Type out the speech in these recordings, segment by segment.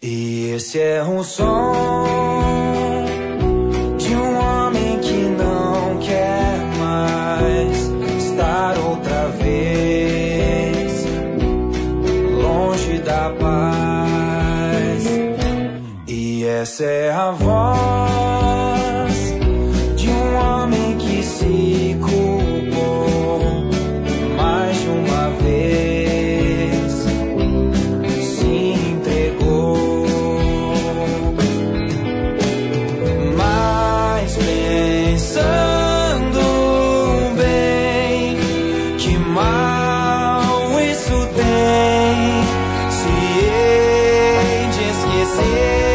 E esse é o som de um homem que não quer mais estar outra vez longe da paz. E essa é a voz de um homem que se culpou mais de uma vez, se entregou. Mas pensando bem, que mal isso tem, se hei de esquecer.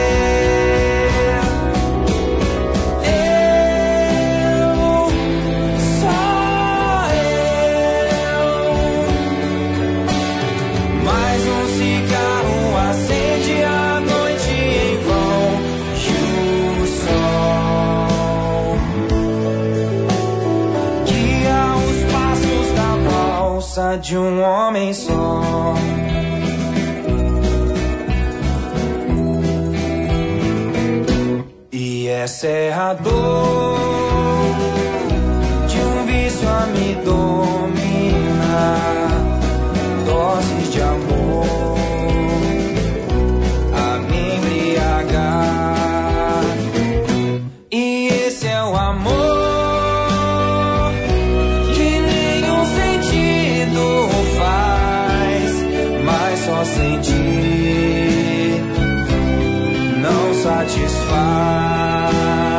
De um homem só. E essa é a dor de um vício a me dominar, doses de amor a me embriagar. E esse é o amor só sentir não satisfaz.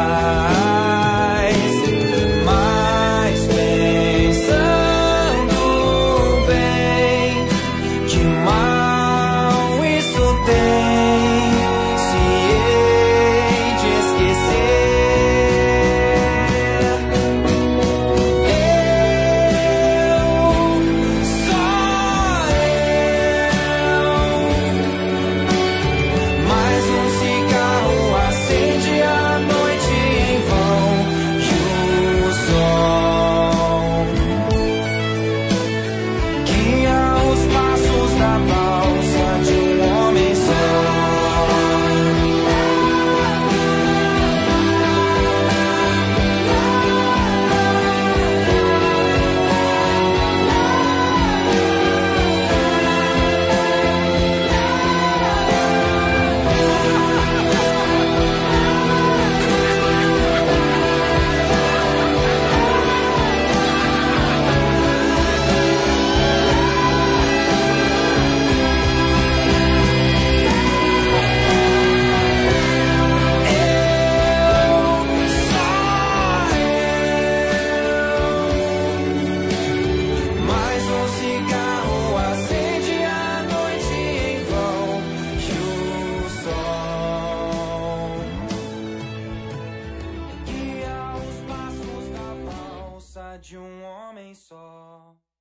Mas pensando bem, que mal isso tem, se hei de de um homem só.